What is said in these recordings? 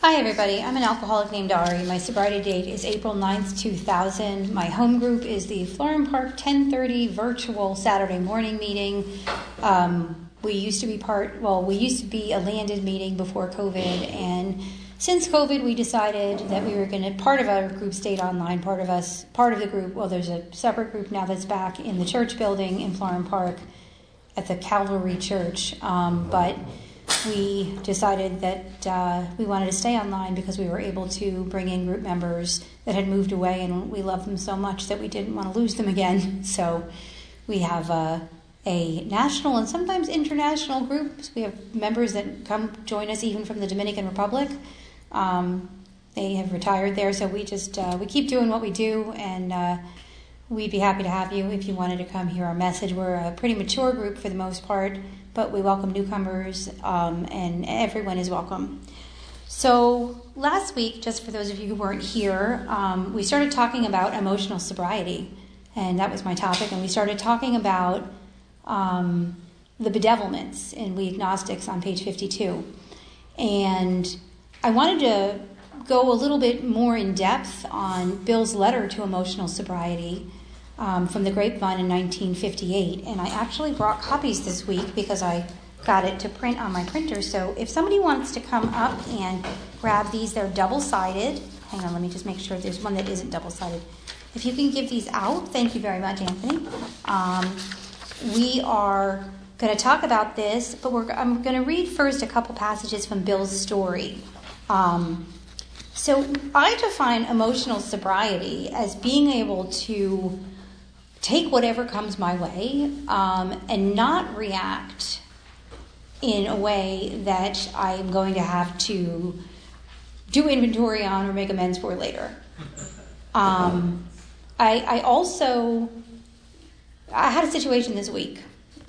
Hi everybody, I'm an alcoholic named Ari. My sobriety date is April 9th, 2000. My home group is the Florham Park 10:30 virtual Saturday morning meeting. We used to be a landed meeting before COVID, and since COVID we decided that we were going to, part of our group stayed online, part of the group, there's a separate group now that's back in the church building in Florham Park at the Calvary Church, but we decided that we wanted to stay online because we were able to bring in group members that had moved away, and we loved them so much that we didn't want to lose them again. So we have a national and sometimes international groups. We have members that come join us even from the Dominican Republic. They have retired there, so we just we keep doing what we do, and we'd be happy to have you if you wanted to come hear our message. We're a pretty mature group for the most part, but we welcome newcomers, and everyone is welcome. So last week, just for those of you who weren't here, we started talking about emotional sobriety, and that was my topic, and we started talking about the bedevilments in We Agnostics on page 52. And I wanted to go a little bit more in depth on Bill's letter to emotional sobriety from the Grapevine in 1958, and I actually brought copies this week because I got it to print on my printer. So if somebody wants to come up and grab these, they're double-sided. Hang on, let me just make sure there's one that isn't double-sided. If you can give these out, thank you very much, Anthony. We are going to talk about this, but I'm going to read first a couple passages from Bill's story. So I define emotional sobriety as being able to take whatever comes my way and not react in a way that I'm going to have to do inventory on or make amends for later. I had a situation this week.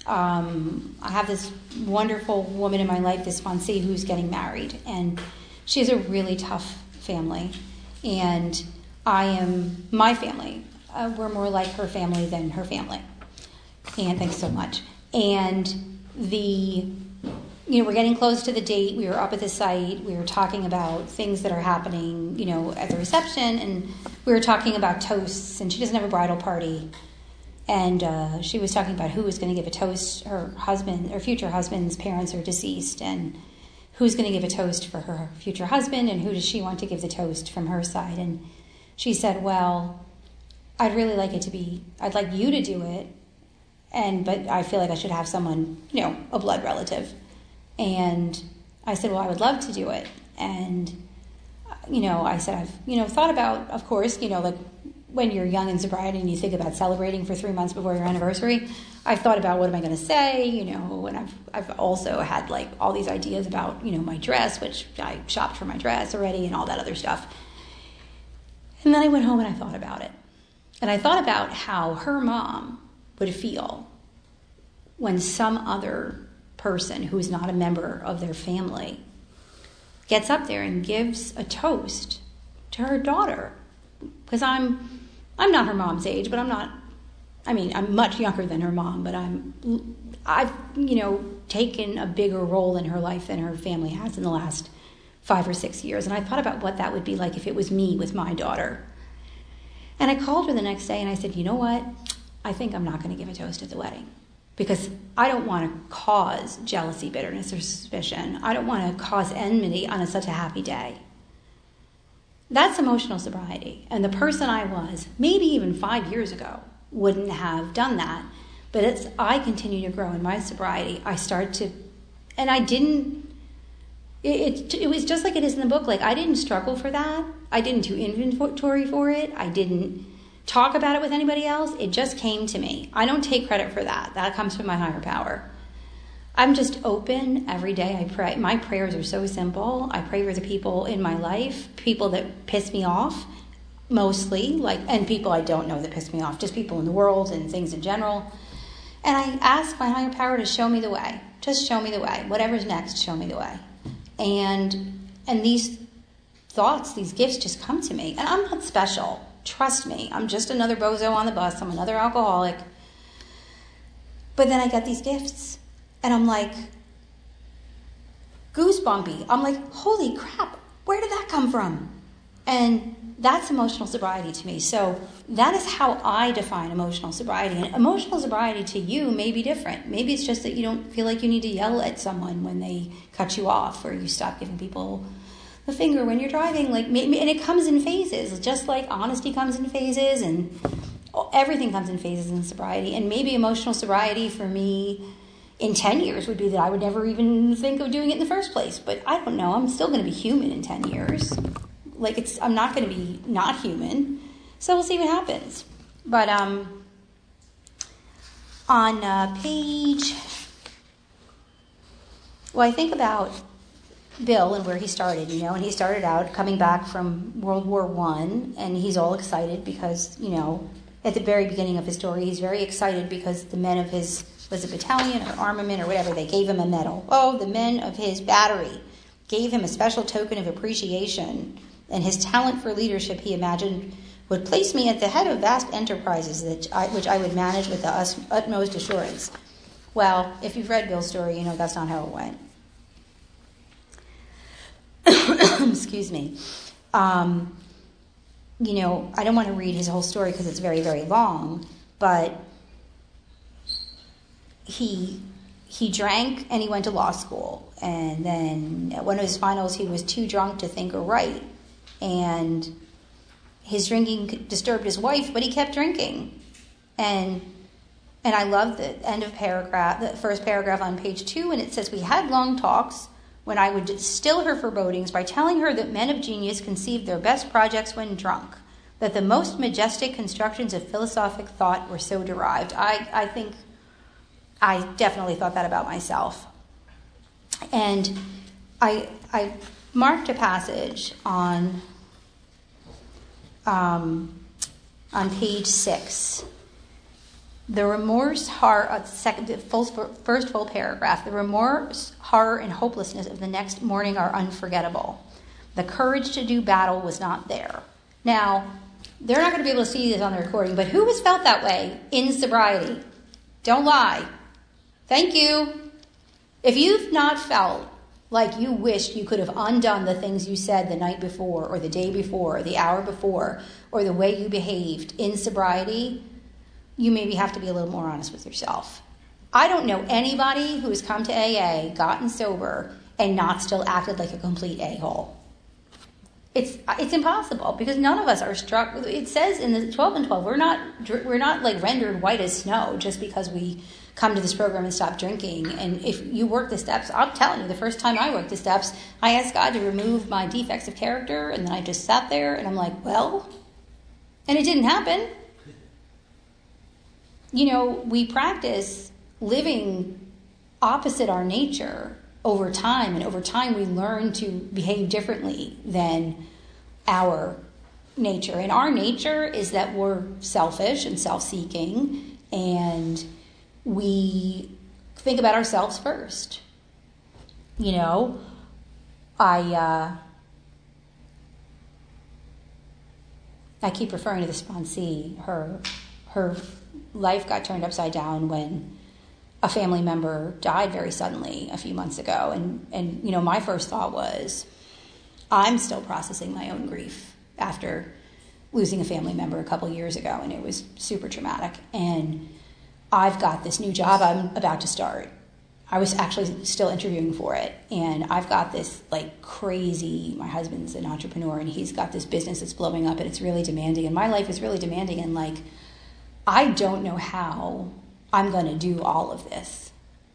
I have this wonderful woman in my life, this sponsee, who's getting married, and she has a really tough family, and I am my family. We're more like her family than her family. And thanks so much. And we're getting close to the date. We were up at the site. We were talking about things that are happening, at the reception. And we were talking about toasts. And she doesn't have a bridal party. And she was talking about who was going to give a toast. Her future husband's parents are deceased. And who's going to give a toast for her future husband? And who does she want to give the toast from her side? And she said, well, I'd really like it to be, I'd like you to do it, but I feel like I should have someone, a blood relative. And I said, well, I would love to do it. And, I said, I've, thought about, of course, like when you're young in sobriety and you think about celebrating for 3 months before your anniversary, I've thought about what am I going to say, and I've also had like all these ideas about, my dress, which I shopped for my dress already and all that other stuff. And then I went home and I thought about it. And I thought about how her mom would feel when some other person who's not a member of their family gets up there and gives a toast to her daughter. Because I'm not her mom's age, but I'm much younger than her mom, but I've taken a bigger role in her life than her family has in the last 5 or 6 years. And I thought about what that would be like if it was me with my daughter. And I called her the next day and I said, you know what? I think I'm not going to give a toast at the wedding because I don't want to cause jealousy, bitterness, or suspicion. I don't want to cause enmity on such a happy day. That's emotional sobriety. And the person I was, maybe even 5 years ago, wouldn't have done that. But as I continue to grow in my sobriety, I start to, and I didn't, it was just like it is in the book. Like, I didn't struggle for that. I didn't do inventory for it. I didn't talk about it with anybody else. It just came to me. I don't take credit for that. That comes from my higher power. I'm just open every day. I pray. My prayers are so simple. I pray for the people in my life, people that piss me off, mostly, and people I don't know that piss me off, just people in the world and things in general. And I ask my higher power to show me the way. Just show me the way. Whatever's next, show me the way. And these thoughts, these gifts just come to me. And I'm not special. Trust me. I'm just another bozo on the bus. I'm another alcoholic. But then I get these gifts. And I'm like, goosebumpy. I'm like, holy crap. Where did that come from? And that's emotional sobriety to me. So that is how I define emotional sobriety. And emotional sobriety to you may be different. Maybe it's just that you don't feel like you need to yell at someone when they cut you off, or you stop giving people the finger when you're driving. And it comes in phases, just like honesty comes in phases, and everything comes in phases in sobriety. And maybe emotional sobriety for me in 10 years would be that I would never even think of doing it in the first place. But I don't know. I'm still going to be human in 10 years. I'm not going to be not human. So we'll see what happens. But on page... Well, I think about Bill and where he started, and he started out coming back from World War I, and he's all excited because, at the very beginning of his story, he's very excited because the men of his, was it battalion or armament or whatever, they gave him a medal. Oh, the men of his battery gave him a special token of appreciation, and his talent for leadership, he imagined, would place me at the head of vast enterprises which I would manage with the utmost assurance. Well, if you've read Bill's story, that's not how it went. Excuse me. I don't want to read his whole story because it's very, very long, but he drank and he went to law school. And then at one of his finals, he was too drunk to think or write. And his drinking disturbed his wife, but he kept drinking. And I love the end of the first paragraph on page 2, and it says, "We had long talks when I would still her forebodings by telling her that men of genius conceived their best projects when drunk, that the most majestic constructions of philosophic thought were so derived." I think I definitely thought that about myself. And I marked a passage on page 6. The remorse, horror, first full paragraph. The remorse, horror, and hopelessness of the next morning are unforgettable. The courage to do battle was not there. Now, they're not going to be able to see this on the recording, but who has felt that way in sobriety? Don't lie. Thank you. If you've not felt like you wished you could have undone the things you said the night before, or the day before, or the hour before, or the way you behaved in sobriety, you maybe have to be a little more honest with yourself. I don't know anybody who has come to AA, gotten sober, and not still acted like a complete a-hole. It's impossible, because none of us are struck. It says in the 12 and 12, we're not like rendered white as snow just because we come to this program and stop drinking. And if you work the steps, I'm telling you, the first time I worked the steps, I asked God to remove my defects of character, and then I just sat there and I'm like, well, and it didn't happen. We practice living opposite our nature over time, and over time we learn to behave differently than our nature. And our nature is that we're selfish and self-seeking, and we think about ourselves first. I keep referring to the sponsee. Her life got turned upside down when a family member died very suddenly a few months ago. And my first thought was, I'm still processing my own grief after losing a family member a couple years ago, and it was super traumatic. And I've got this new job I'm about to start. I was actually still interviewing for it, and I've got this crazy, my husband's an entrepreneur, and he's got this business that's blowing up, and it's really demanding, and my life is really demanding, and I don't know how I'm going to do all of this,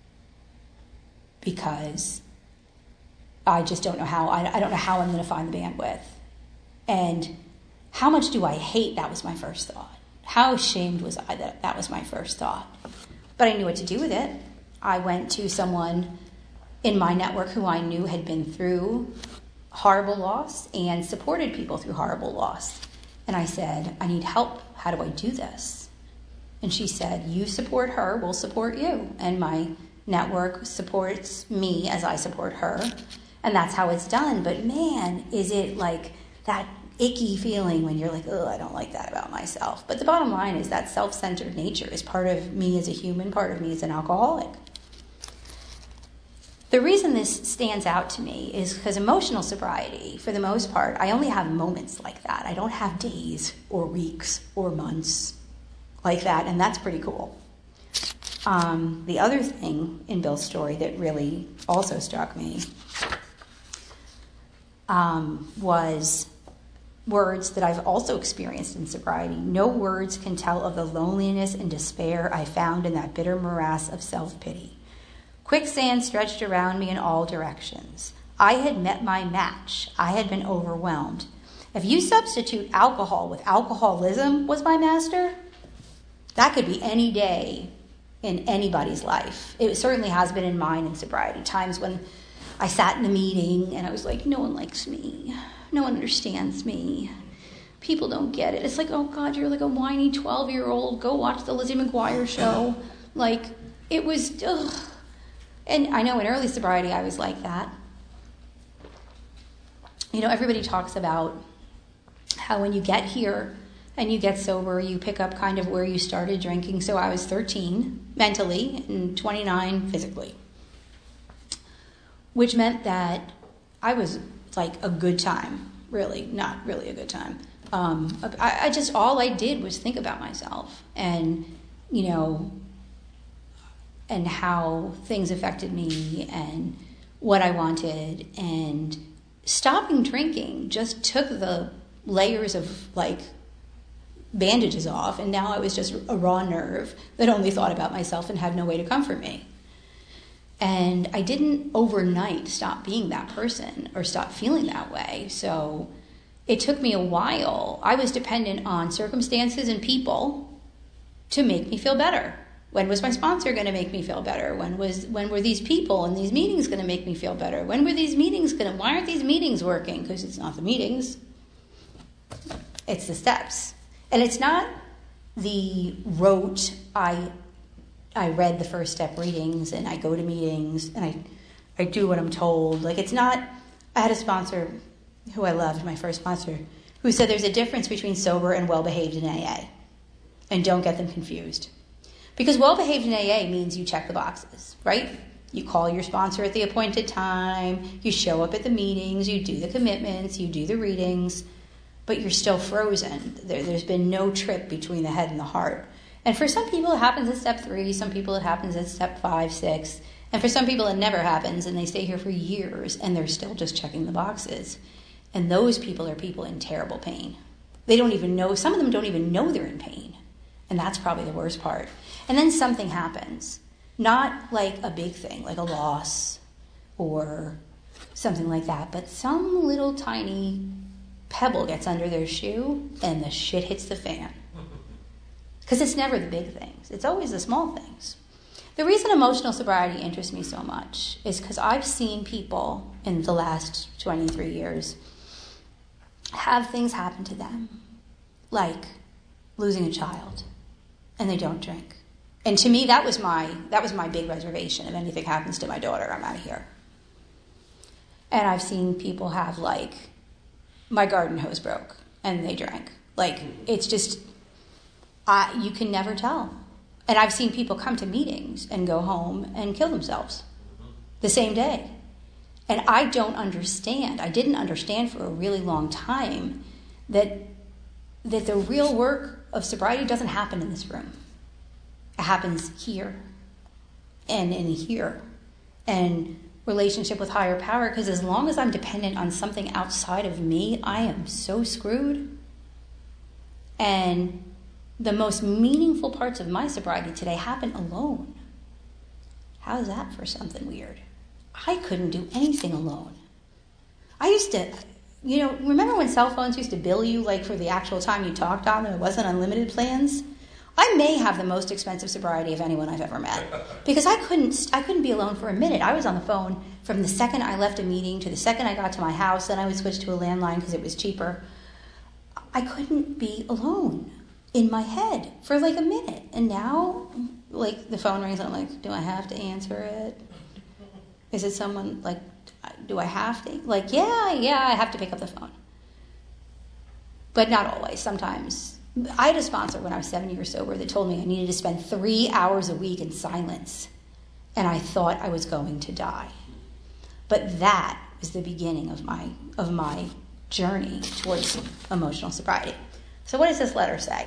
because I just don't know how. I don't know how I'm going to find the bandwidth. And how much do I hate? That was my first thought. How ashamed was I that was my first thought? But I knew what to do with it. I went to someone in my network who I knew had been through horrible loss and supported people through horrible loss. And I said, I need help. How do I do this? And she said, you support her, we'll support you. And my network supports me as I support her. And that's how it's done. But man, is it that icky feeling when you're like, oh, I don't like that about myself. But the bottom line is that self-centered nature is part of me as a human, part of me as an alcoholic. The reason this stands out to me is because emotional sobriety, for the most part, I only have moments like that. I don't have days or weeks or months like that, and that's pretty cool. The other thing in Bill's story that really also struck me was words that I've also experienced in sobriety. No words can tell of the loneliness and despair I found in that bitter morass of self-pity. Quicksand stretched around me in all directions. I had met my match. I had been overwhelmed. If you substitute alcohol with alcoholism was my master, that could be any day in anybody's life. It certainly has been in mine in sobriety. Times when I sat in a meeting and I was like, no one likes me. No one understands me. People don't get it. It's like, oh God, you're like a whiny 12-year-old. Go watch the Lizzie McGuire show. Like, it was, ugh. And I know in early sobriety I was like that. You know, everybody talks about how when you get here and you get sober, you pick up kind of where you started drinking. So I was 13 mentally and 29 physically, which meant that I was like a good time, really, not really a good time. I just, all I did was think about myself and, you know, and how things affected me and what I wanted. And stopping drinking just took the layers of like bandages off, and now I was just a raw nerve that only thought about myself and had no way to comfort me. And I didn't overnight stop being that person or stop feeling that way. So it took me a while. I was dependent on circumstances and people to make me feel better. When was my sponsor going to make me feel better? When were these people in these meetings going to make me feel better? When were these meetings why aren't these meetings working? Because it's not the meetings. It's the steps. And it's not the rote, I read the first step readings and I go to meetings and I do what I'm told. Like, it's not, I had a sponsor who I loved, my first sponsor, who said there's a difference between sober and well-behaved in AA. And don't get them confused. Because well-behaved in AA means you check the boxes, right? You call your sponsor at the appointed time, you show up at the meetings, you do the commitments, you do the readings, but you're still frozen. There's been no trip between the head and the heart. And for some people it happens at step 3, some people it happens at step 5, 6, and for some people it never happens and they stay here for years and they're still just checking the boxes. And those people are people in terrible pain. They don't even know, some of them don't even know they're in pain. And that's probably the worst part. And then something happens. Not like a big thing, like a loss or something like that, but some little tiny pebble gets under their shoe and the shit hits the fan. Because it's never the big things. It's always the small things. The reason emotional sobriety interests me so much is because I've seen people in the last 23 years have things happen to them, like losing a child, and they don't drink. And to me, that was my big reservation. If anything happens to my daughter, I'm out of here. And I've seen people have, like, my garden hose broke, and they drank. Like, it's just, you can never tell. And I've seen people come to meetings and go home and kill themselves the same day. And I don't understand. I didn't understand for a really long time that the real work of sobriety doesn't happen in this room. It happens here and in here and relationship with higher power, because as long as I'm dependent on something outside of me, I am so screwed. And the most meaningful parts of my sobriety today happen alone. How's that for something weird? I couldn't do anything alone. I used to, remember when cell phones used to bill you like for the actual time you talked on them? It wasn't unlimited plans. I may have the most expensive sobriety of anyone I've ever met, because I couldn't be alone for a minute. I was on the phone from the second I left a meeting to the second I got to my house. Then I would switch to a landline because it was cheaper. I couldn't be alone in my head for like a minute. And now, like, the phone rings and I'm like, do I have to answer it? Is it someone, like, do I have to? Like, yeah, I have to pick up the phone. But not always. Sometimes. I had a sponsor when I was 7 years sober that told me I needed to spend 3 hours a week in silence. And I thought I was going to die. But that was the beginning of my journey towards emotional sobriety. So what does this letter say?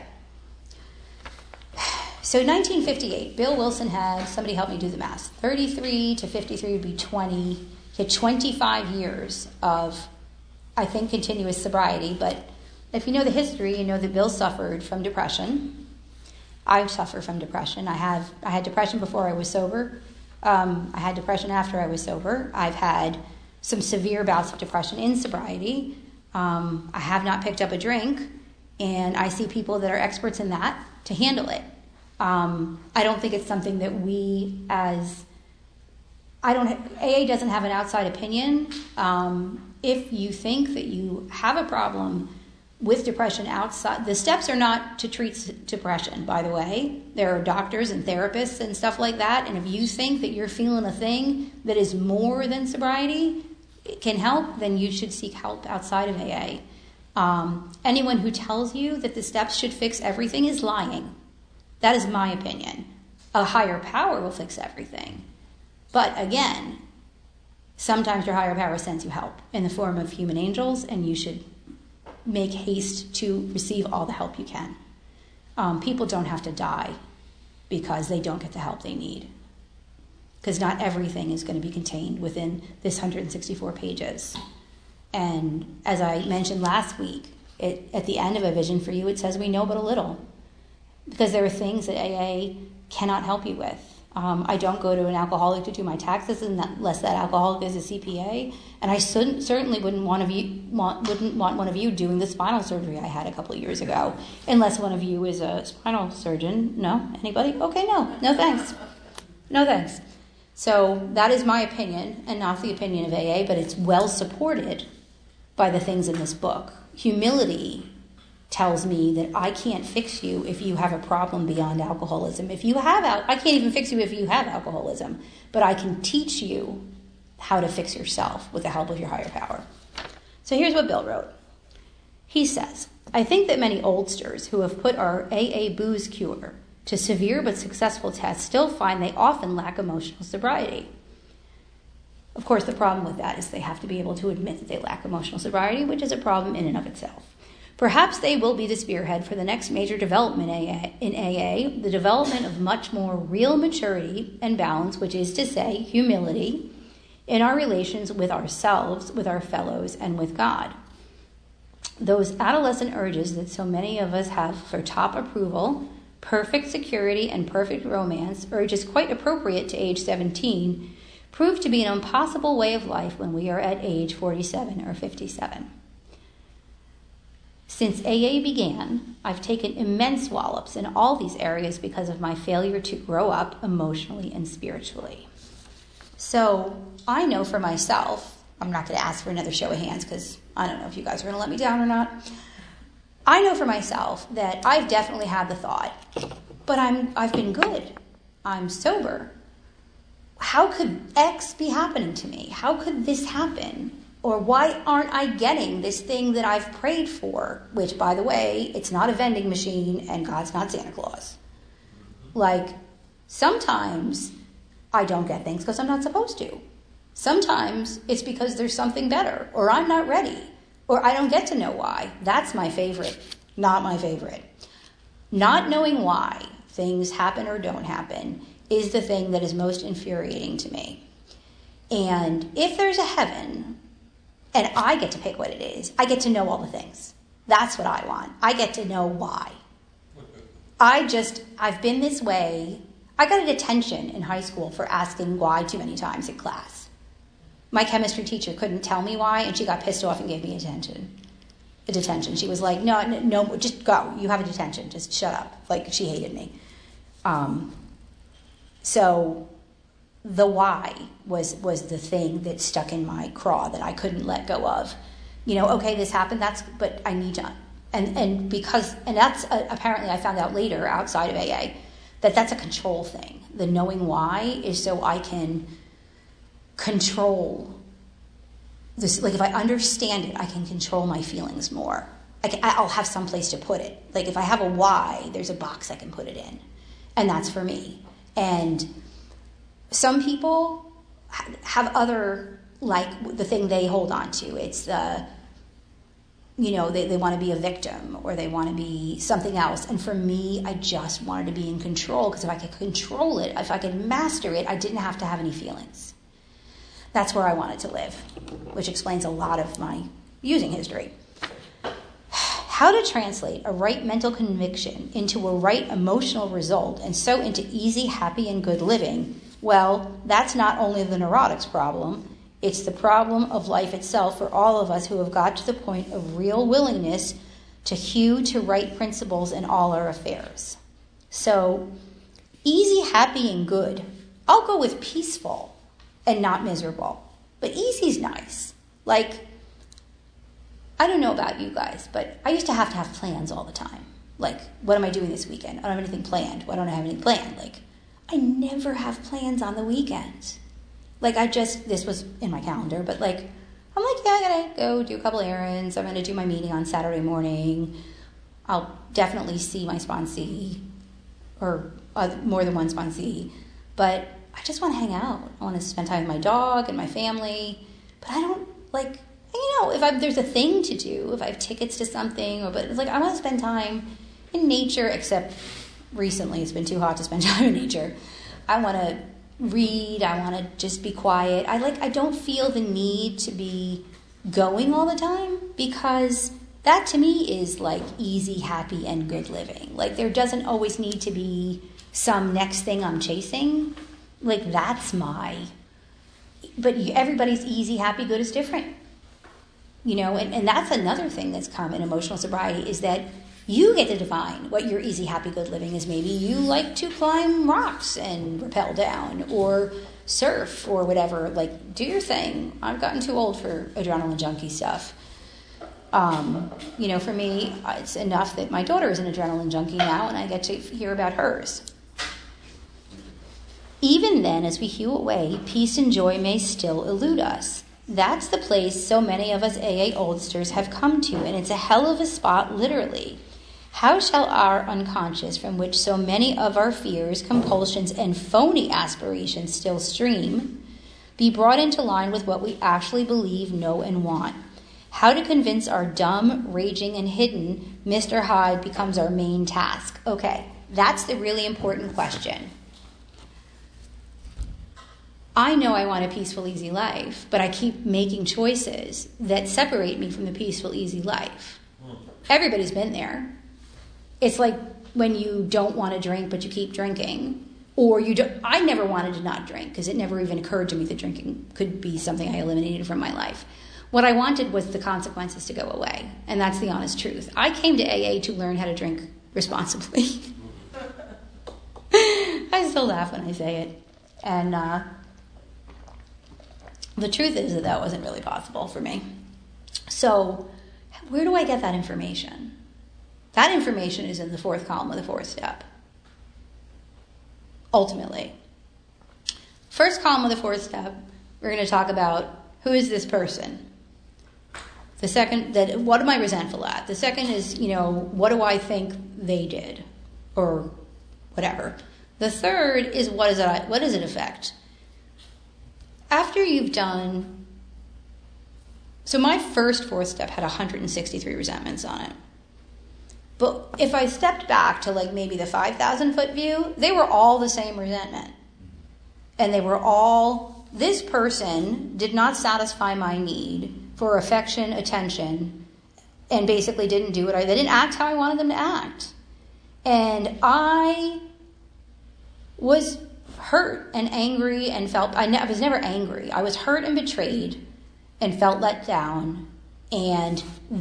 So 1958, Bill Wilson had, somebody help me do the math, 33 to 53 would be 20. He had 25 years of, I think, continuous sobriety. But if you know the history, you know that Bill suffered from depression. I suffer from depression. I had depression before I was sober. I had depression after I was sober. I've had some severe bouts of depression in sobriety. I have not picked up a drink, and I see people that are experts in that to handle it. I don't think it's something that AA doesn't have an outside opinion. If you think that you have a problem with depression outside, the steps are not to treat depression, by the way. There are doctors and therapists and stuff like that, and if you think that you're feeling a thing that is more than sobriety, it can help, then you should seek help outside of AA. Anyone who tells you that the steps should fix everything is lying. That is my opinion. A higher power will fix everything. But again, sometimes your higher power sends you help in the form of human angels, and you should make haste to receive all the help you can. People don't have to die because they don't get the help they need. Because not everything is going to be contained within this 164 pages. And as I mentioned last week, at the end of A Vision for You, it says we know but a little. Because there are things that AA cannot help you with. I don't go to an alcoholic to do my taxes unless that alcoholic is a CPA. And I certainly wouldn't want one of you doing the spinal surgery I had a couple of years ago, unless one of you is a spinal surgeon. No? Anybody? Okay, no. No thanks. No thanks. So that is my opinion, and not the opinion of AA, but it's well supported by the things in this book. Humility tells me that I can't fix you if you have a problem beyond alcoholism. I can't even fix you if you have alcoholism, but I can teach you how to fix yourself with the help of your higher power. So here's what Bill wrote. He says, I think that many oldsters who have put our AA booze cure to severe but successful tests still find they often lack emotional sobriety. Of course, the problem with that is they have to be able to admit that they lack emotional sobriety, which is a problem in and of itself. Perhaps they will be the spearhead for the next major development in AA, the development of much more real maturity and balance, which is to say, humility, in our relations with ourselves, with our fellows, and with God. Those adolescent urges that so many of us have for top approval, perfect security, and perfect romance, urges quite appropriate to age 17, prove to be an impossible way of life when we are at age 47 or 57. Since AA began, I've taken immense wallops in all these areas because of my failure to grow up emotionally and spiritually. So I know for myself, I'm not going to ask for another show of hands because I don't know if you guys are going to let me down or not. I know for myself that I've definitely had the thought, but I've been good. I'm sober. How could X be happening to me? How could this happen? Or why aren't I getting this thing that I've prayed for? Which, by the way, it's not a vending machine and God's not Santa Claus. Like, sometimes I don't get things because I'm not supposed to. Sometimes it's because there's something better, or I'm not ready, or I don't get to know why. That's my favorite, not my favorite. Not knowing why things happen or don't happen is the thing that is most infuriating to me. And if there's a heaven, and I get to pick what it is, I get to know all the things. That's what I want. I get to know why. I've been this way. I got a detention in high school for asking why too many times in class. My chemistry teacher couldn't tell me why, and she got pissed off and gave me a detention. She was like, no, just go. You have a detention. Just shut up. Like, she hated me. So the why was the thing that stuck in my craw that I couldn't let go of. Okay, this happened, but I need to, and that's apparently I found out later outside of AA, that's a control thing. The knowing why is so I can control this. Like, if I understand it, I can control my feelings more. I'll have some place to put it. Like, if I have a why, there's a box I can put it in. And that's for me. And some people have other like the thing they hold on to. It's the, they want to be a victim or they want to be something else. And for me, I just wanted to be in control, because if I could control it, if I could master it, I didn't have to have any feelings. That's where I wanted to live, which explains a lot of my using history. How to translate a right mental conviction into a right emotional result, and so into easy, happy, and good living, well, that's not only the neurotics problem, it's the problem of life itself for all of us who have got to the point of real willingness to hew to right principles in all our affairs. So, easy, happy, and good. I'll go with peaceful and not miserable. But easy's nice. Like, I don't know about you guys, but I used to have plans all the time. Like, what am I doing this weekend? I don't have anything planned. Why don't I have anything planned? Like, I never have plans on the weekends. Like, this was in my calendar, but like, I'm like, yeah, I gotta go do a couple errands. I'm gonna do my meeting on Saturday morning. I'll definitely see my sponsee, or more than one sponsee, but I just want to hang out. I want to spend time with my dog and my family, but I don't, like, if there's a thing to do, if I have tickets to something, but it's like, I want to spend time in nature, except recently it's been too hot to spend time in nature. I want to read. I want to just be quiet. I don't feel the need to be going all the time, because that to me is like easy, happy, and good living. Like, there doesn't always need to be some next thing I'm chasing. Like, but everybody's easy, happy, good is different. And that's another thing that's come in emotional sobriety, is that you get to define what your easy, happy, good living is. Maybe you like to climb rocks and rappel down, or surf, or whatever. Like, do your thing. I've gotten too old for adrenaline junkie stuff. For me, it's enough that my daughter is an adrenaline junkie now, and I get to hear about hers. Even then, as we hew away, peace and joy may still elude us. That's the place so many of us AA oldsters have come to, and it's a hell of a spot, literally. How shall our unconscious, from which so many of our fears, compulsions, and phony aspirations still stream, be brought into line with what we actually believe, know, and want? How to convince our dumb, raging, and hidden Mr. Hyde becomes our main task. Okay, that's the really important question. I know I want a peaceful, easy life, but I keep making choices that separate me from the peaceful, easy life. Everybody's been there. It's like when you don't want to drink, but you keep drinking. Or I never wanted to not drink, because it never even occurred to me that drinking could be something I eliminated from my life. What I wanted was the consequences to go away, and that's the honest truth. I came to AA to learn how to drink responsibly. I still laugh when I say it. And the truth is that wasn't really possible for me. So where do I get that information? That information is in the fourth column of the fourth step. Ultimately. First column of the fourth step, we're going to talk about, who is this person? The second, what am I resentful at? The second is, what do I think they did? Or whatever. The third is, what does it affect? After you've done... So my first fourth step had 163 resentments on it. But if I stepped back to maybe the 5,000-foot view, they were all the same resentment. And they were all, this person did not satisfy my need for affection, attention, and basically didn't do they didn't act how I wanted them to act. And I was hurt and angry and I was never angry. I was hurt and betrayed and felt let down. And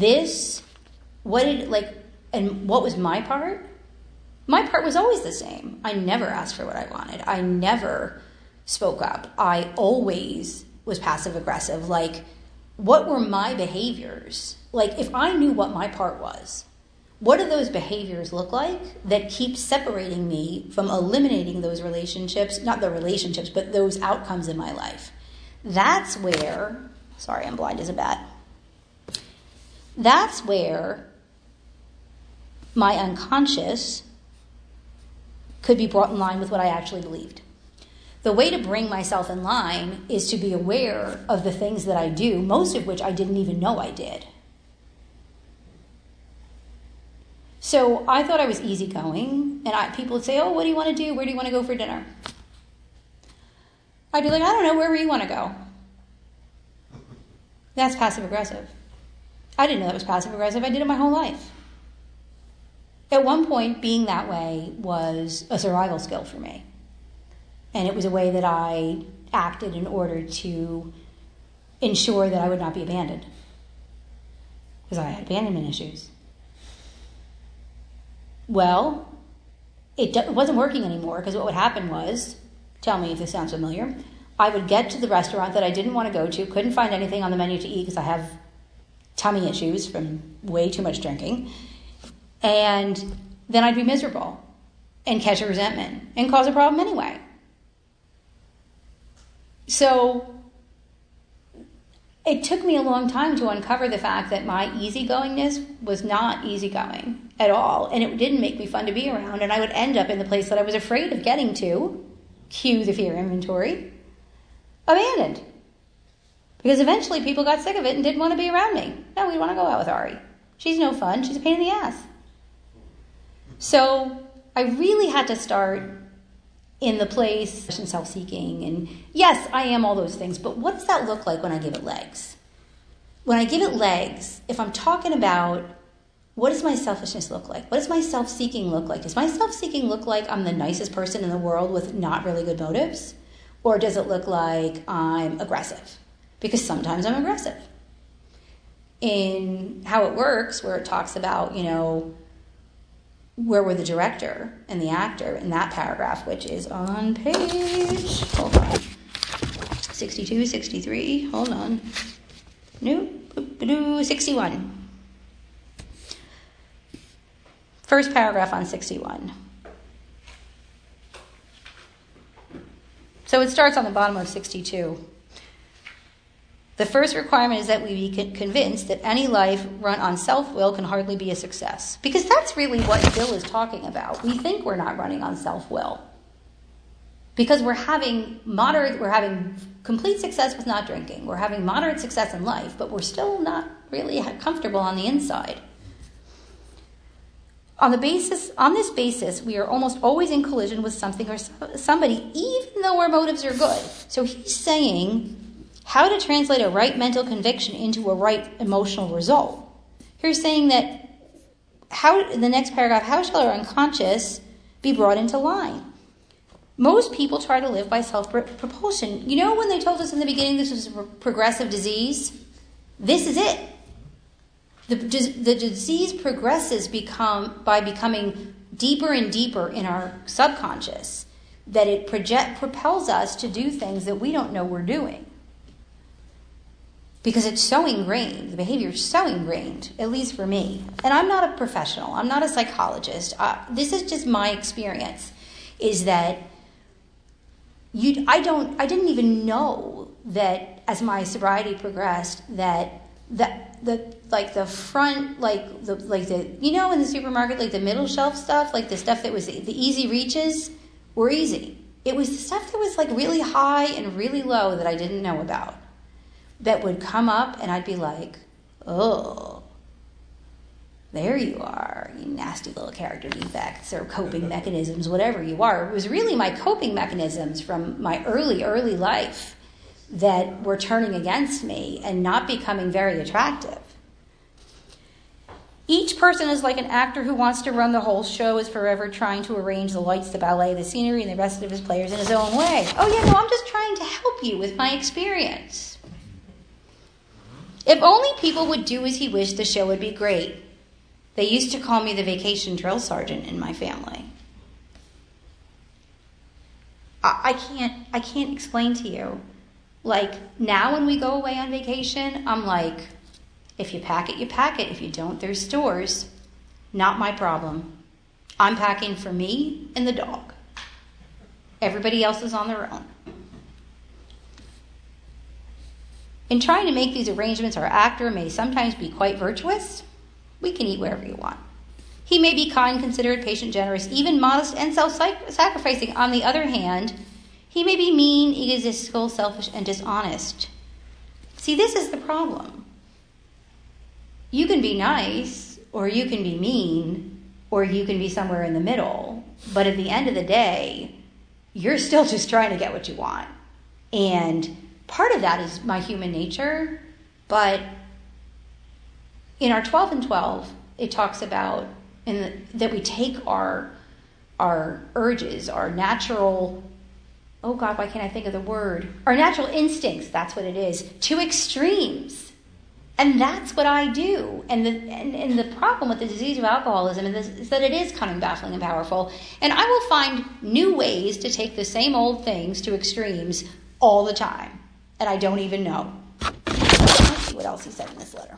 what was my part? My part was always the same. I never asked for what I wanted. I never spoke up. I always was passive aggressive. What were my behaviors? If I knew what my part was, what do those behaviors look like that keep separating me from eliminating those relationships, not the relationships, but those outcomes in my life? That's where, sorry, I'm blind as a bat. That's where my unconscious could be brought in line with what I actually believed. The way to bring myself in line is to be aware of the things that I do, most of which I didn't even know I did. So I thought I was easygoing, and people would say, oh, what do you want to do? Where do you want to go for dinner? I'd be like, I don't know, wherever you want to go. That's passive-aggressive. I didn't know that was passive-aggressive. I did it my whole life. At one point, being that way was a survival skill for me. And it was a way that I acted in order to ensure that I would not be abandoned. Because I had abandonment issues. Well, it wasn't working anymore, because what would happen was, tell me if this sounds familiar, I would get to the restaurant that I didn't want to go to, couldn't find anything on the menu to eat because I have tummy issues from way too much drinking, and then I'd be miserable and catch a resentment and cause a problem anyway. So it took me a long time to uncover the fact that my easygoingness was not easygoing at all, and it didn't make me fun to be around, and I would end up in the place that I was afraid of getting to, cue the fear inventory, abandoned. Because eventually people got sick of it and didn't want to be around me. No, we want to go out with Ari. She's no fun. She's a pain in the ass. So I really had to start in the place and self-seeking. And yes, I am all those things. But what does that look like when I give it legs? When I give it legs, if I'm talking about what does my selfishness look like? What does my self-seeking look like? Does my self-seeking look like I'm the nicest person in the world with not really good motives? Or does it look like I'm aggressive? Because sometimes I'm aggressive. In How It Works, where it talks about, where were the director and the actor in that paragraph, which is on page, hold on, 62, 63, hold on, no, 61. First paragraph on 61. So it starts on the bottom of 62. The first requirement is that we be convinced that any life run on self-will can hardly be a success. Because that's really what Bill is talking about. We think we're not running on self-will. Because we're having complete success with not drinking. We're having moderate success in life, but we're still not really comfortable on the inside. On this basis, we are almost always in collision with something or somebody, even though our motives are good. So he's saying how to translate a right mental conviction into a right emotional result. He's saying that in the next paragraph, how shall our unconscious be brought into line? Most people try to live by self-propulsion. You know when they told us in the beginning this was a progressive disease? This is it. The disease progresses by becoming deeper and deeper in our subconscious, that it propels us to do things that we don't know we're doing. Because it's so ingrained, the behavior is so ingrained, at least for me. And I'm not a professional, I'm not a psychologist. This is just my experience, is that I didn't even know that as my sobriety progressed, that the front, in the supermarket, like the middle shelf stuff, like the stuff that was the easy reaches were easy. It was the stuff that was like really high and really low that I didn't know about, that would come up and I'd be like, oh, there you are, you nasty little character defects or coping mechanisms, whatever you are. It was really my coping mechanisms from my early life that were turning against me and not becoming very attractive. Each person is like an actor who wants to run the whole show, is forever trying to arrange the lights, the ballet, the scenery, and the rest of his players in his own way. Oh yeah, no, I'm just trying to help you with my experience. If only people would do as he wished, the show would be great. They used to call me the vacation drill sergeant in my family. I can't explain to you. Like, now when we go away on vacation, I'm like, if you pack it, you pack it. If you don't, there's stores. Not my problem. I'm packing for me and the dog. Everybody else is on their own. In trying to make these arrangements, our actor may sometimes be quite virtuous. We can eat wherever you want. He may be kind, considerate, patient, generous, even modest and self-sacrificing. On the other hand, He may be mean, egotistical, selfish, and dishonest. See, this is the problem. You can be nice, or you can be mean, or you can be somewhere in the middle. But at the end of the day, you're still just trying to get what you want. And part of that is my human nature. But in our 12 and 12, it talks about that we take our urges, our natural, oh God, why can't I think of the word? Our natural instincts, that's what it is, to extremes. And that's what I do. And the problem with the disease of alcoholism is that it is cunning, baffling, and powerful. And I will find new ways to take the same old things to extremes all the time. And I don't even know. Let's see what else he said in this letter.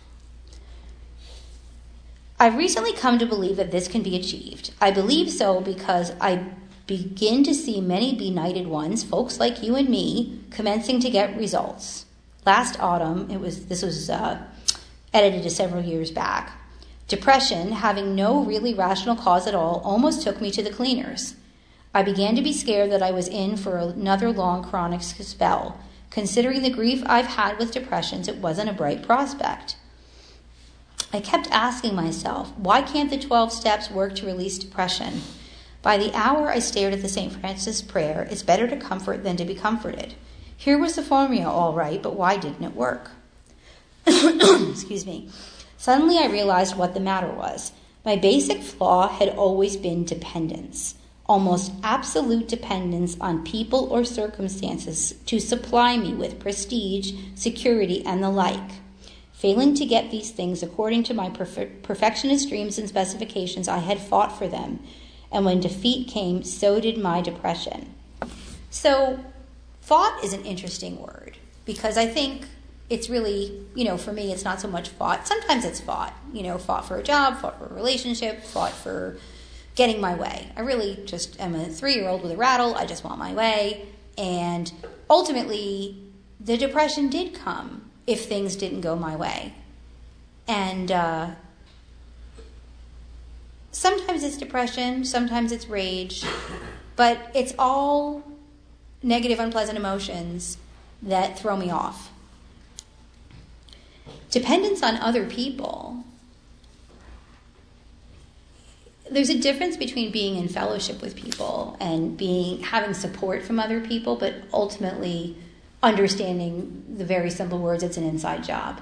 I've recently come to believe that this can be achieved. I believe so because I begin to see many benighted ones, folks like you and me, commencing to get results. Last autumn, this was edited several years back. Depression, having no really rational cause at all, almost took me to the cleaners. I began to be scared that I was in for another long chronic spell. Considering the grief I've had with depressions, it wasn't a bright prospect. I kept asking myself, why can't the 12 steps work to release depression? By the hour I stared at the St. Francis prayer, it's better to comfort than to be comforted. Here was the formula all right, but why didn't it work? Excuse me. Suddenly I realized what the matter was. My basic flaw had always been dependence, almost absolute dependence on people or circumstances to supply me with prestige, security, and the like. Failing to get these things according to my perfectionist dreams and specifications, I had fought for them. And when defeat came, so did my depression. So, fought is an interesting word because I think it's really, for me, it's not so much fought. Sometimes it's fought, fought for a job, fought for a relationship, fought for getting my way. I really just am a 3-year-old with a rattle. I just want my way. And ultimately, the depression did come if things didn't go my way. And sometimes it's depression, sometimes it's rage, but it's all negative, unpleasant emotions that throw me off. Dependence on other people. There's a difference between being in fellowship with people and having support from other people, but ultimately understanding the very simple words, it's an inside job.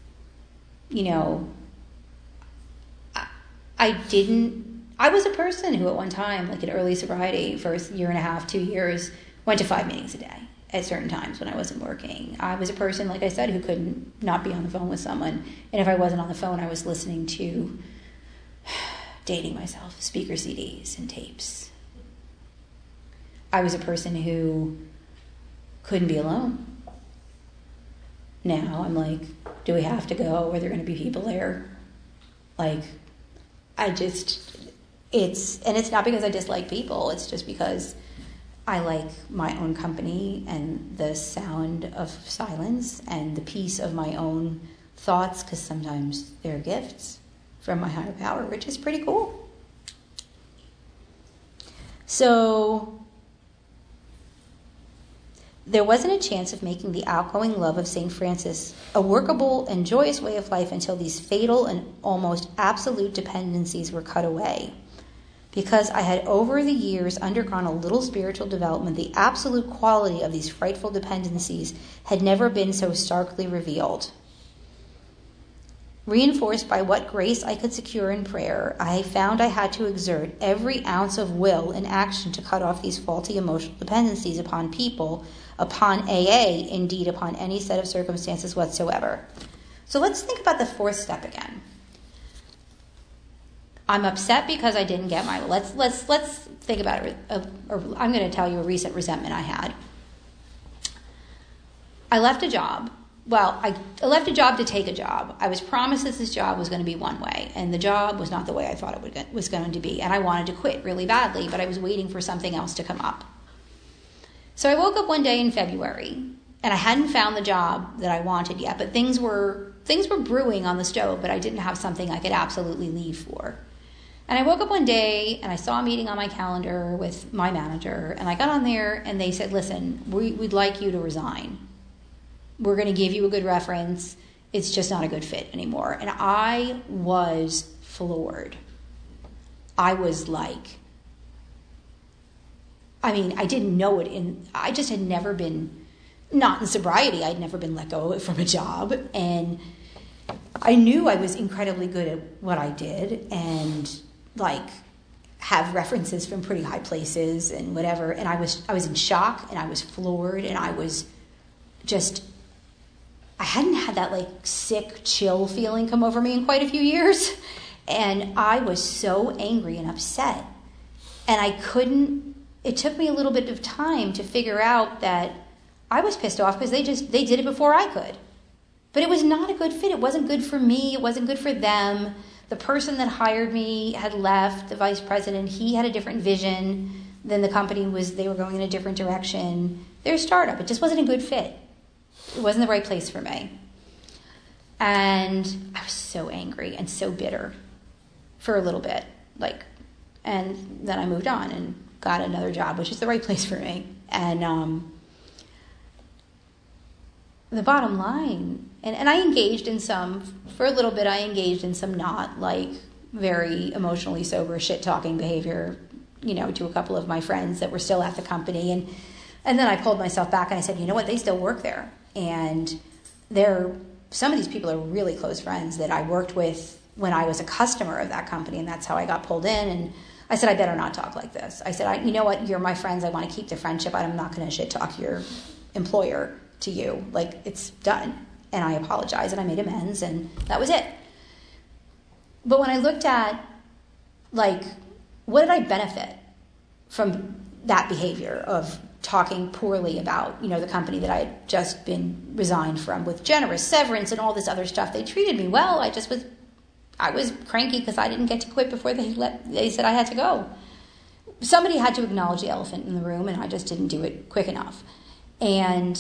I was a person who at one time, like in early sobriety, for a year and a half, 2 years, went to 5 meetings a day at certain times when I wasn't working. I was a person, like I said, who couldn't not be on the phone with someone. And if I wasn't on the phone, I was listening to, dating myself, speaker CDs and tapes. I was a person who couldn't be alone. Now I'm like, do we have to go? Are there going to be people there? It's not because I dislike people. It's just because I like my own company and the sound of silence and the peace of my own thoughts, because sometimes they're gifts from my higher power, which is pretty cool. So there wasn't a chance of making the outgoing love of St. Francis a workable and joyous way of life until these fatal and almost absolute dependencies were cut away. Because I had over the years undergone a little spiritual development, the absolute quality of these frightful dependencies had never been so starkly revealed. Reinforced by what grace I could secure in prayer, I found I had to exert every ounce of will and action to cut off these faulty emotional dependencies upon people, upon AA, indeed upon any set of circumstances whatsoever. So let's think about the 4th step again. I'm upset because I didn't get my will. Let's think about it. I'm going to tell you a recent resentment I had. I left a job. Well, I left a job to take a job. I was promised that this job was going to be one way, and the job was not the way I thought it was going to be. And I wanted to quit really badly, but I was waiting for something else to come up. So I woke up one day in February, and I hadn't found the job that I wanted yet, but things were brewing on the stove, but I didn't have something I could absolutely leave for. And I woke up one day and I saw a meeting on my calendar with my manager, and I got on there and they said, listen, we'd like you to resign. We're going to give you a good reference. It's just not a good fit anymore. And I was floored. I was like, I didn't know it. I just had never been, not in sobriety, I'd never been let go from a job. And I knew I was incredibly good at what I did and have references from pretty high places and whatever. And I was in shock and I was floored and I was just, I hadn't had that sick chill feeling come over me in quite a few years. And I was so angry and upset. And it took me a little bit of time to figure out that I was pissed off because they did it before I could. But it was not a good fit. It wasn't good for me. It wasn't good for them. The person that hired me had left, the vice president. He had a different vision than the company was. They were going in a different direction. They're a startup. It just wasn't a good fit. It wasn't the right place for me. And I was so angry and so bitter for a little bit. And then I moved on and got another job, which is the right place for me. And the bottom line, and I engaged in some, for a little bit, I engaged in some not very emotionally sober shit-talking behavior, to a couple of my friends that were still at the company. And then I pulled myself back and I said, you know what, they still work there. And some of these people are really close friends that I worked with when I was a customer of that company, and that's how I got pulled in. And I said, I better not talk like this. I said, you know what, you're my friends. I want to keep the friendship. I'm not going to shit-talk your employer to you. It's done. And I apologized and I made amends and that was it. But when I looked at what did I benefit from that behavior of talking poorly about, the company that I had just been resigned from with generous severance and all this other stuff. They treated me well. I was cranky because I didn't get to quit before they said I had to go. Somebody had to acknowledge the elephant in the room and I just didn't do it quick enough. And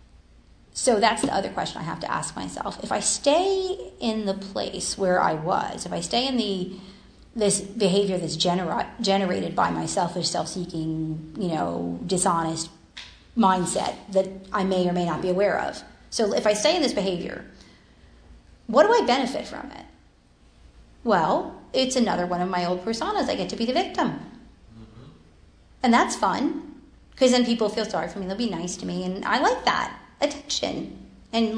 so that's the other question I have to ask myself. If I stay in the place where I was, if I stay in this behavior that's generated by my selfish, self-seeking, dishonest mindset that I may or may not be aware of. So if I stay in this behavior, what do I benefit from it? Well, it's another one of my old personas. I get to be the victim. Mm-hmm. And that's fun because then people feel sorry for me. They'll be nice to me. And I like that. Attention. And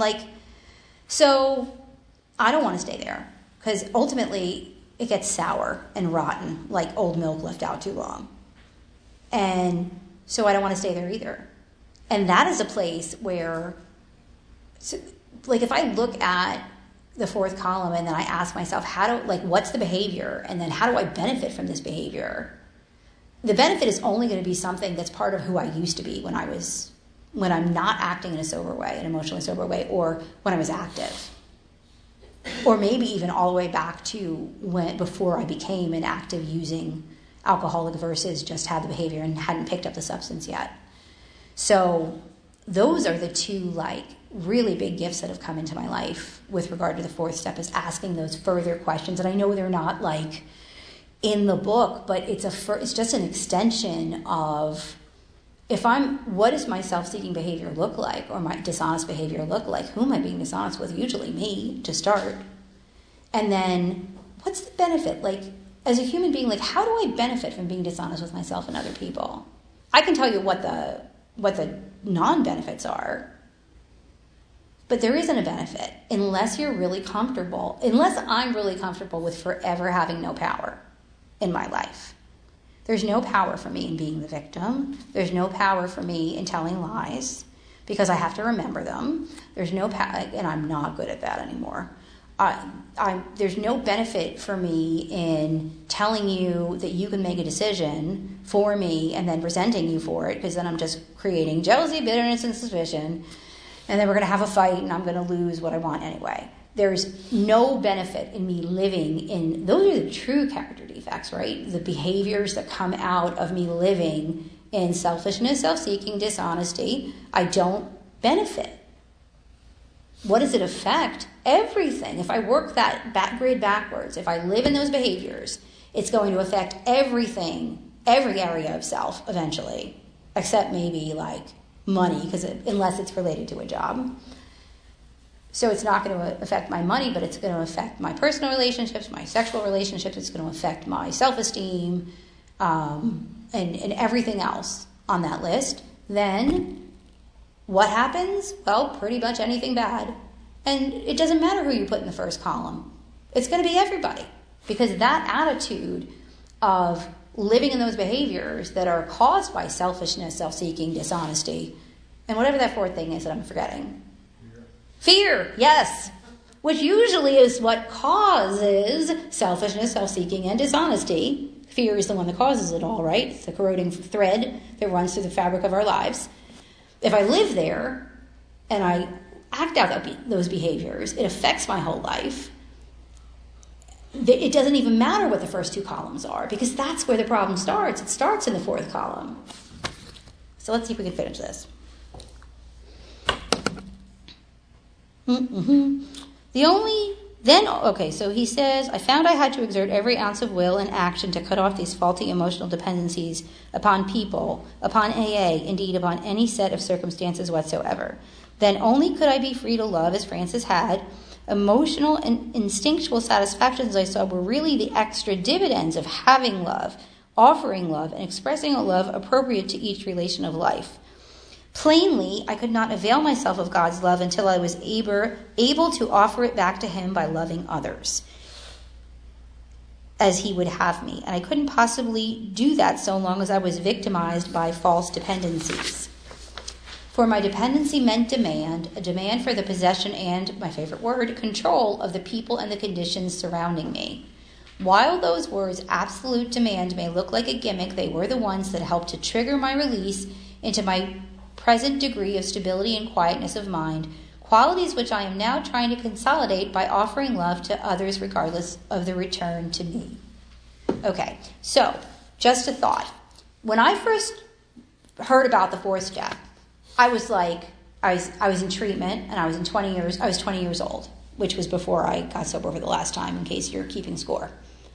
so I don't want to stay there because ultimately it gets sour and rotten, like old milk left out too long. And so I don't want to stay there either. And that is a place where, if I look at the fourth column and then I ask myself, what's the behavior? And then how do I benefit from this behavior? The benefit is only going to be something that's part of who I used to be when I'm not acting in a sober way, an emotionally sober way, or when I was active. Or maybe even all the way back to before I became an active using alcoholic versus just had the behavior and hadn't picked up the substance yet. So those are the two really big gifts that have come into my life with regard to the fourth step, is asking those further questions. And I know they're not in the book, but it's just an extension of what does my self-seeking behavior look like, or my dishonest behavior look like? Who am I being dishonest with? Usually me, to start. And then what's the benefit? As a human being, how do I benefit from being dishonest with myself and other people? I can tell you what the non-benefits are, but there isn't a benefit unless I'm really comfortable with forever having no power in my life. There's no power for me in being the victim. There's no power for me in telling lies because I have to remember them. There's no power, and I'm not good at that anymore. There's no benefit for me in telling you that you can make a decision for me and then resenting you for it, because then I'm just creating jealousy, bitterness, and suspicion, and then we're going to have a fight and I'm going to lose what I want anyway. There's no benefit in me living in, those are the true character defects, right? The behaviors that come out of me living in selfishness, self-seeking, dishonesty. I don't benefit. What does it affect? Everything. If I work that grid backwards, if I live in those behaviors, It's going to affect everything, every area of self eventually, except maybe like money, unless it's related to a job. So it's not going to affect my money, but it's going to affect my personal relationships, my sexual relationships. It's going to affect my self-esteem, and everything else on that list. Then what happens? Well, pretty much anything bad. And it doesn't matter who you put in the first column. It's going to be everybody. Because that attitude of living in those behaviors that are caused by selfishness, self-seeking, dishonesty, and whatever that fourth thing is that I'm forgetting. Fear, yes. Which usually is what causes selfishness, self-seeking, and dishonesty. Fear is the one that causes it all, right? It's the corroding thread that runs through the fabric of our lives. If I live there and I act out those behaviors, it affects my whole life. It doesn't even matter what the first two columns are, because that's where the problem starts. It starts in the fourth column. So let's see if we can finish this. So he says, I found I had to exert every ounce of will and action to cut off these faulty emotional dependencies upon people, upon AA, indeed upon any set of circumstances whatsoever. Then only could I be free to love as Francis had. Emotional and instinctual satisfactions I saw were really the extra dividends of having love, offering love, and expressing a love appropriate to each relation of life. Plainly, I could not avail myself of God's love until I was able to offer it back to him by loving others as he would have me. And I couldn't possibly do that so long as I was victimized by false dependencies. For my dependency meant demand, a demand for the possession and, my favorite word, control of the people and the conditions surrounding me. While those words, absolute demand, may look like a gimmick, they were the ones that helped to trigger my release into my present degree of stability and quietness of mind, qualities which I am now trying to consolidate by offering love to others regardless of the return to me. Okay, so just a thought. When I first heard about the fourth step, I was in treatment, and I was 20 years old, which was before I got sober for the last time, in case you're keeping score.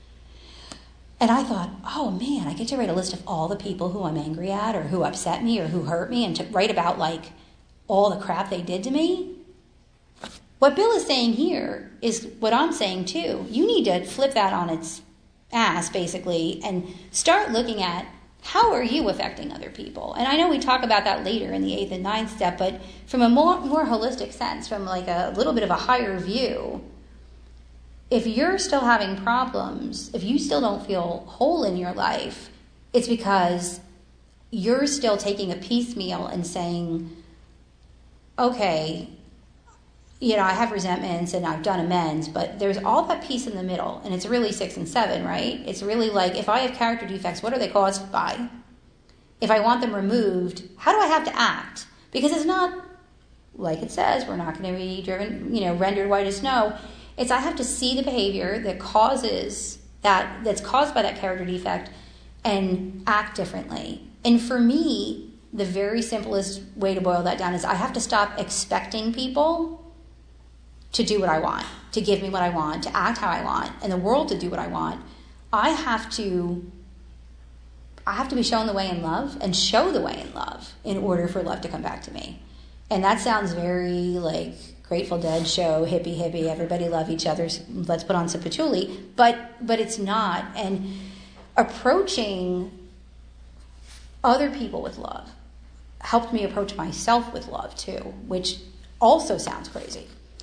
And I thought, oh man, I get to write a list of all the people who I'm angry at, or who upset me, or who hurt me, and to write about like all the crap they did to me. What Bill is saying here is what I'm saying too. You need to flip that on its ass, basically, and start looking at how are you affecting other people. And I know we talk about that later in the 8th and 9th step, but from a more holistic sense, from like a little bit of a higher view, if you're still having problems, if you still don't feel whole in your life, it's because you're still taking a piecemeal and saying, okay, I have resentments and I've done amends, but there's all that piece in the middle, and it's really 6 and 7, right? It's really like, if I have character defects, what are they caused by? If I want them removed, how do I have to act? Because it's not, like it says, we're not going to be driven, rendered white as snow. It's I have to see the behavior that's caused by that character defect and act differently. And for me, the very simplest way to boil that down is I have to stop expecting people to do what I want, to give me what I want, to act how I want, and the world to do what I want. I have to be shown the way in love and show the way in love in order for love to come back to me. And that sounds very like Grateful Dead show, hippie, everybody love each other, let's put on some patchouli, but it's not. And approaching other people with love helped me approach myself with love too, which also sounds crazy.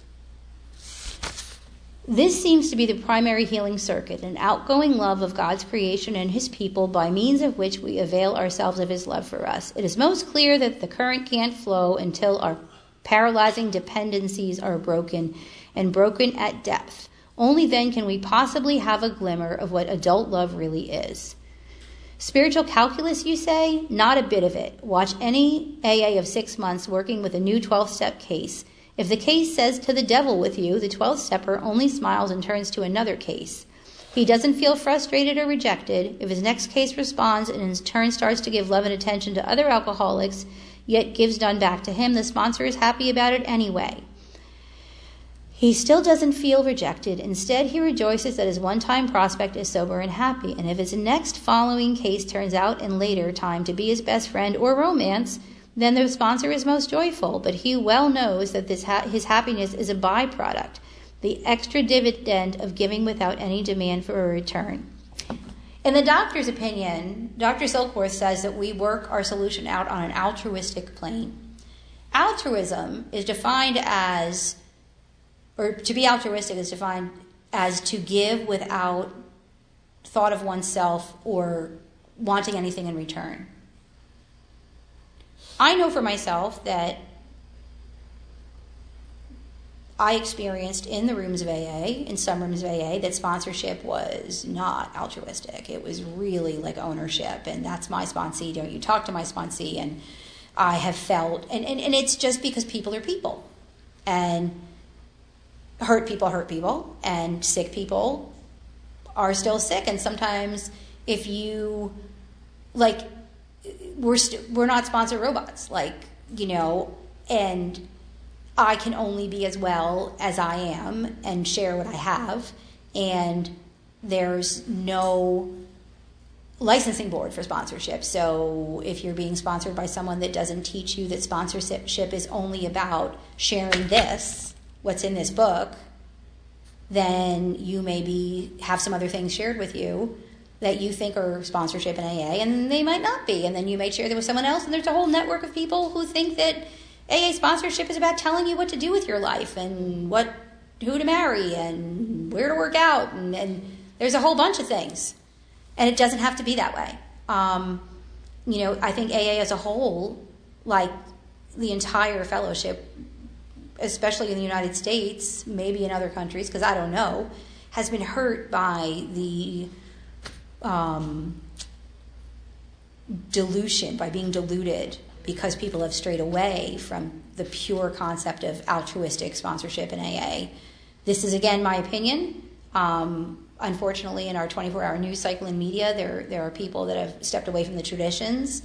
This seems to be the primary healing circuit, an outgoing love of God's creation and his people by means of which we avail ourselves of his love for us. It is most clear that the current can't flow until our paralyzing dependencies are broken, and broken at depth. Only then can we possibly have a glimmer of what adult love really is. Spiritual calculus, you say? Not a bit of it. Watch any AA of 6 months working with a new 12-step case. If the case says to the devil with you, the 12-stepper only smiles and turns to another case. He doesn't feel frustrated or rejected. If his next case responds and in turn starts to give love and attention to other alcoholics, yet gives none back to him, the sponsor is happy about it anyway. He still doesn't feel rejected. Instead, he rejoices that his one-time prospect is sober and happy. And if his next following case turns out in later time to be his best friend or romance, then the sponsor is most joyful. But he well knows that his happiness is a byproduct, the extra dividend of giving without any demand for a return. In the doctor's opinion, Dr. Silkworth says that we work our solution out on an altruistic plane. Altruism is defined as, or to be altruistic is defined as to give without thought of oneself or wanting anything in return. I know for myself that I experienced in the rooms of AA, in some rooms of AA, that sponsorship was not altruistic. It was really like ownership, and that's my sponsee, don't you talk to my sponsee, and I have felt, and it's just because people are people, and hurt people, and sick people are still sick, and sometimes if you, like, we're not sponsored robots, like, you know, and I can only be as well as I am and share what I have, and there's no licensing board for sponsorship. So if you're being sponsored by someone that doesn't teach you that sponsorship is only about sharing this, what's in this book, then you maybe have some other things shared with you that you think are sponsorship in AA, and they might not be. And then you may share them with someone else, and there's a whole network of people who think that AA sponsorship is about telling you what to do with your life and who to marry and where to work out, and there's a whole bunch of things. And it doesn't have to be that way. You know, I think AA as a whole, like the entire fellowship, especially in the United States, maybe in other countries, because I don't know, has been hurt by the dilution, by being diluted, because people have strayed away from the pure concept of altruistic sponsorship in AA. This is, again, my opinion. Unfortunately, in our 24-hour news cycle in media, there are people that have stepped away from the traditions.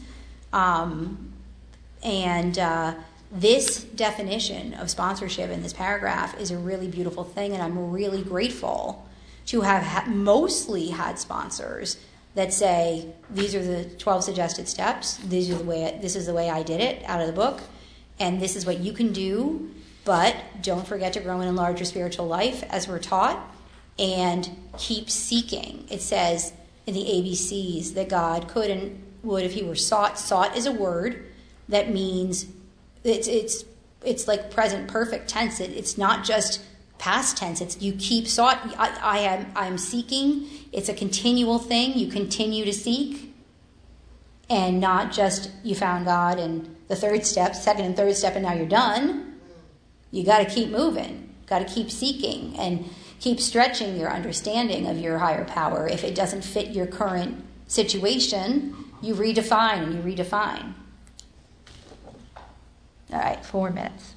This definition of sponsorship in this paragraph is a really beautiful thing, and I'm really grateful to have mostly had sponsors that say, these are the 12 suggested steps, this is the way I did it out of the book, and this is what you can do, but don't forget to grow and enlarge your spiritual life as we're taught, and keep seeking. It says in the ABCs that God could and would if he were sought. Sought is a word that means it's like present perfect tense. It's not just past tense. It's you keep sought. I'm seeking. It's a continual thing. You continue to seek, and not just you found God and the third step, second and third step, and now you're done. You got to keep moving. Got to keep seeking and keep stretching your understanding of your higher power. If it doesn't fit your current situation, you redefine and you redefine. All right, 4 minutes.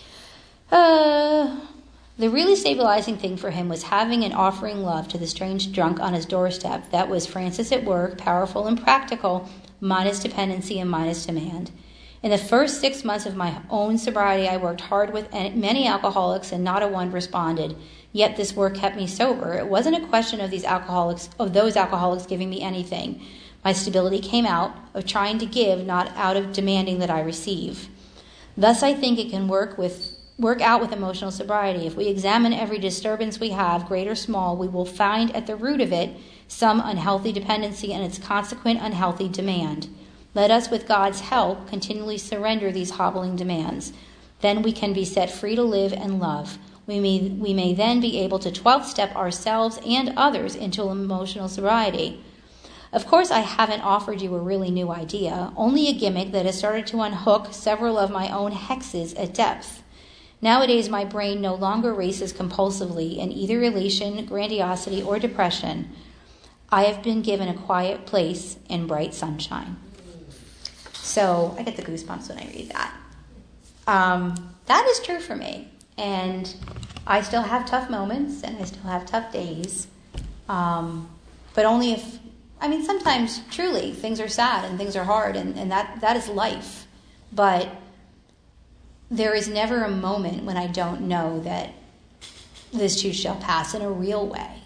The really stabilizing thing for him was having and offering love to the strange drunk on his doorstep. That was Francis at work, powerful and practical, minus dependency and minus demand. In the first 6 months of my own sobriety, I worked hard with many alcoholics, and not a one responded. Yet this work kept me sober. It wasn't a question of those alcoholics giving me anything. My stability came out of trying to give, not out of demanding that I receive. Thus, I think it can work out with emotional sobriety. If we examine every disturbance we have, great or small, we will find at the root of it some unhealthy dependency and its consequent unhealthy demand. Let us, with God's help, continually surrender these hobbling demands. Then we can be set free to live and love. We may then be able to 12th step ourselves and others into emotional sobriety. Of course, I haven't offered you a really new idea, only a gimmick that has started to unhook several of my own hexes at depth. Nowadays, my brain no longer races compulsively in either elation, grandiosity, or depression. I have been given a quiet place in bright sunshine. So I get the goosebumps when I read that. That is true for me. And I still have tough moments, and I still have tough days. But only if, sometimes truly things are sad and things are hard, and that is life. But there is never a moment when I don't know that this too shall pass in a real way.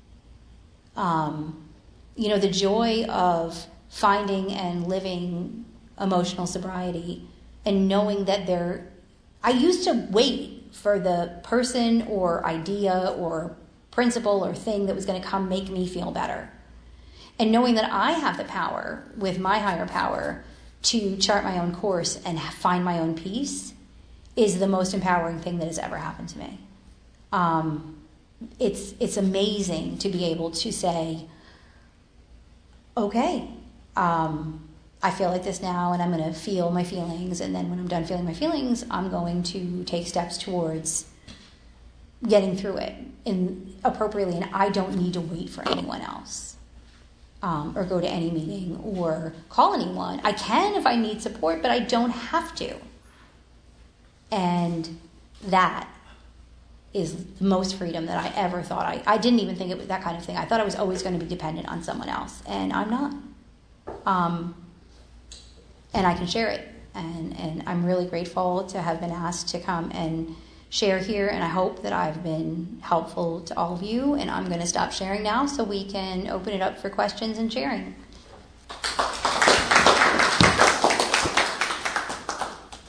The joy of finding and living emotional sobriety and knowing that I used to wait for the person or idea or principle or thing that was going to come make me feel better. And knowing that I have the power with my higher power to chart my own course and find my own peace is the most empowering thing that has ever happened to me. It's amazing to be able to say, okay, I feel like this now, and I'm going to feel my feelings, and then when I'm done feeling my feelings, I'm going to take steps towards getting through it appropriately, and I don't need to wait for anyone else. Or go to any meeting or call anyone. I can if I need support, but I don't have to. And that is the most freedom that I ever thought. I didn't even think it was that kind of thing. I thought I was always going to be dependent on someone else, and I'm not. And I can share it. And I'm really grateful to have been asked to come and share here, and I hope that I've been helpful to all of you, and I'm going to stop sharing now so we can open it up for questions and sharing.